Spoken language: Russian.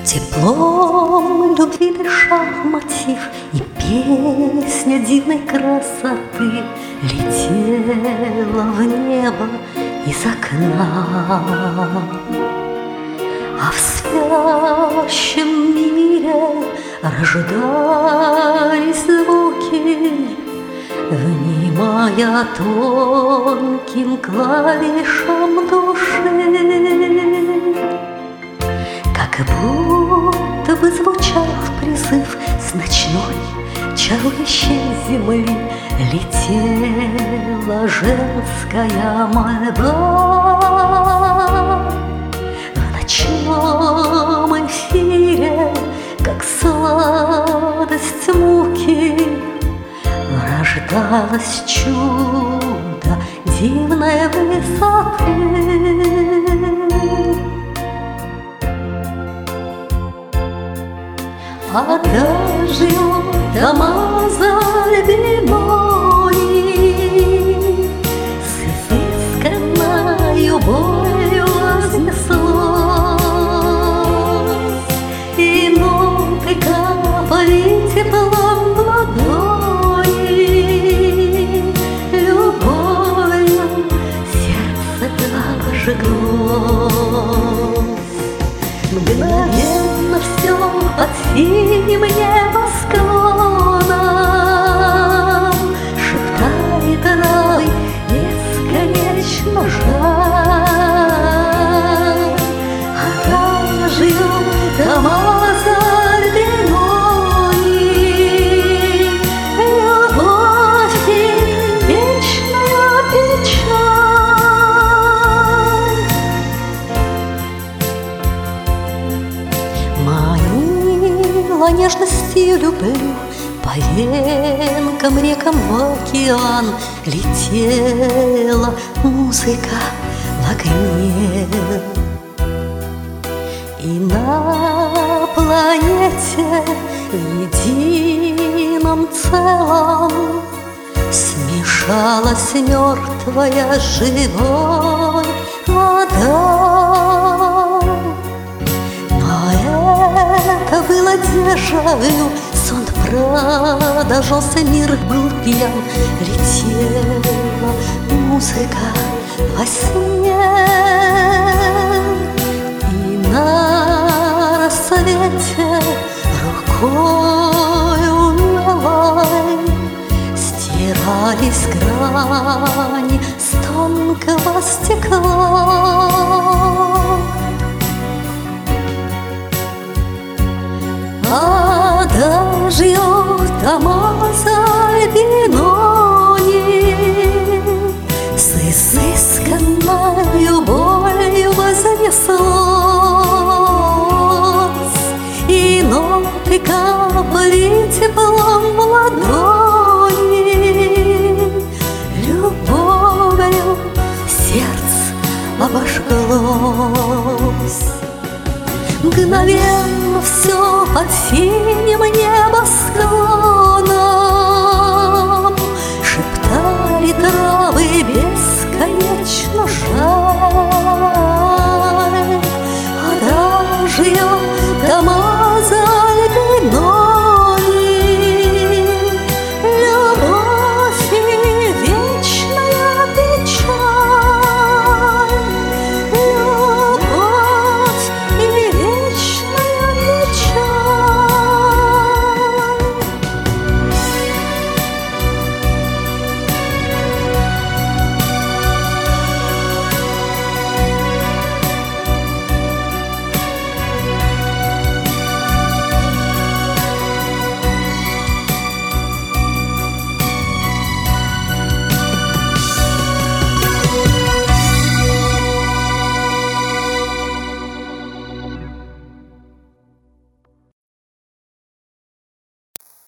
Теплом любви дышал мотив, и песня дивной красоты летела в небо из окна. А в спящем мире рождались звуки, внимая тонким клавишам души. Как будто бы звучал призыв с ночной чарующей земли, летела женская мольба. В ночном эфире, как сладость муки, рождалось чудо дивной высоты. Adagio d'Amasa Альбинони, с изысканною болью вознеслось, и ноты капали теплом в ладони, любовью сердце обожглось. Мгновенно все под синим небосклоном шептали травы бесконечно жаль. Adagio d'Amasa Альбинони, любовь и вечная печаль. Манила нежностью люблю по венкам, рекам, в океан летела музыка в огне. И на планете в едином целом смешалась мертвая с живой вода. Это было дежавю, сон продолжался, мир был пьян, летела музыка во сне. И на рассвете рукой умелой стирались грани с тонкого стекла. Adagio d'Amasa Альбинони, с изысканною болью вознеслось, и ноты капали теплом в ладони, любовью сердце обожглось. Мгновенно все под синим небосклоном шептали травы бесконечно жаль. Adagio